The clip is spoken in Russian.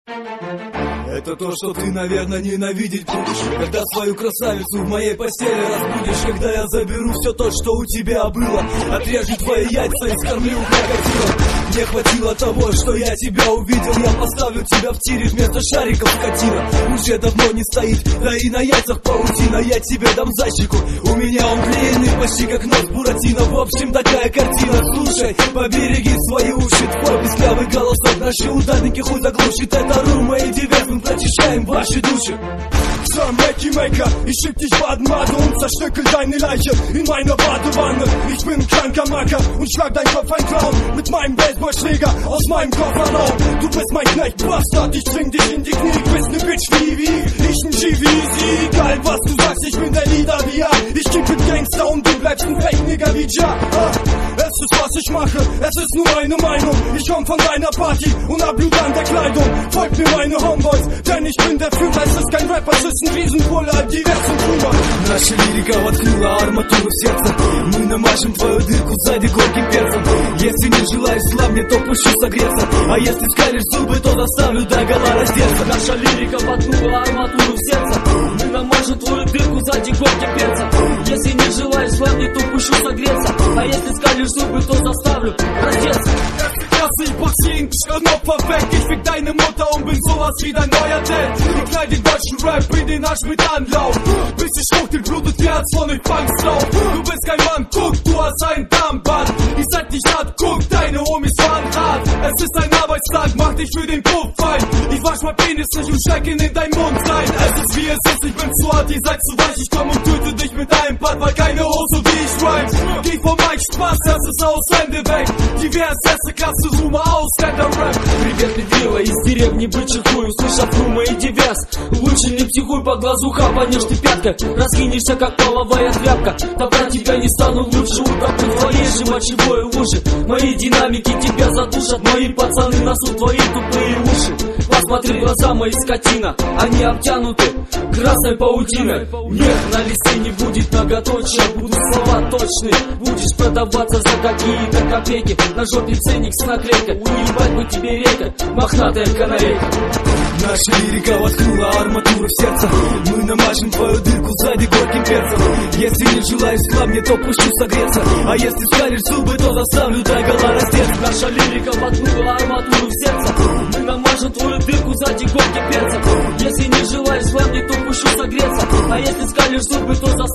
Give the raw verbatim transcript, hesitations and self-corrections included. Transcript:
Это то, что ты, наверное, ненавидеть будешь, когда свою красавицу в моей постели разбудишь. Когда я заберу все то, что у тебя было, отрежу твои яйца и скормлю крокодилом. Мне хватило того, что я тебя увидел. Я поставлю тебя в тире вместо шариков скотина. Уже давно не стоит, да и на яйцах паутина. Я тебе дам зайчику, у меня он длинный, почти как нос Буратино. В общем, такая картина. Слушай, побереги свои уши, твой писклявый голосок наши ударники хуй заглушит. Это Рума и Диверс, мы прочищаем ваши души. So, Mackie Maker, ich schick dich Baden-Made und zerstückel deine Leiche in meiner Badewanne. Ich bin ein kranker Macker und schlag dein Kopf ein Clown mit meinem Baseballschläger aus meinem Kofferraum. Du bist mein Knecht, Bastard, ich zwing dich in die Knie. Bist ne Bitch wie wie, ich ein G V Z. Egal was du sagst, ich bin der Leader wie ja. Ich kick mit Gangster und du bleibst ein Fake-Nigger wie Ja. Ah, es ist was ich mache, es ist nur eine Meinung. Ich komm von deiner Party und hab Blut an der Kleidung. Folgt mir meine Homeboys, denn ich bin der Führer. Es ist kein Rapper, es ist ein Riesenpuller, Divers und Kuba. Наша лирика воткнула арматуру в сердце. Мы намажем твою дырку сзади горьким перцем. Если не желаешь зла мне, то пущу согреться. А если скалишь зубы, то заставлю догола раздеться. Наша лирика воткнула арматуру в сердце. Мы намажем твою дырку сзади горьким перцем. Если не желаешь зла мне, то пущу согреться. А если скалишь зубы, то заставлю раздеться. Ich boxing, schirm Opfer weg, ich fick deine Mutter und bin sowas wie dein neuer Dad. Ich knall den deutschen Rap in den Arsch mit Anlauf, bis ich hoch den blutet Herz von den Fangslauf. Du bist kein Mann, guck, du hast ein Darmband. Ich seid nicht hart, guck, deine Homies fahren hart. Es ist ein Arbeitstag, mach dich für den Puff fein. Ich wasch mein Penis nicht und steck ihn in dein Mund rein. Es ist wie es ist, ich bin zu hart, ihr seid zu weich. Ich komm und töte dich mit einem Part, weil keine Hose wie ich rhyme. Geh vom Mike, Spaß, das ist aus, Hände weg. Divers, erste Klasse, Rumer aus, Stand-up-Rap. Привет, Петрила, из деревни бычий хуй. Услышав Рума и Диверс, лучше не психуй, по глазу хапанешь ты пяткой. Раскинешься, как половая тряпка. Тогда тебя не стану лучше утопить в твоей же мочевой луже. Мои динамики тебя задушат, мои пацаны насут твои тупые уши. Посмотри в глаза мои, скотина, они обтянуты красной паутиной. Нет, на листе не будет многоточия, будут слова точные. Будешь продаваться за какие-то копейки. На жопе ценник с наклейкой, уебать бы тебе река, мохнатая канарейка. Наша лирика воткнула арматуру в сердце. Мы намажем твою дырку сзади горьким перцем. Если не желаешь зла мне, то пущу согреться. А если скалишь зубы, то заставлю догола раздеться. Наша лирика воткнула арматуру в сердце. Мы намажем твою дырку сзади горьким перцем. Если не желаешь зла мне, то пущу согреться. А если скалишь зубы, то заставлю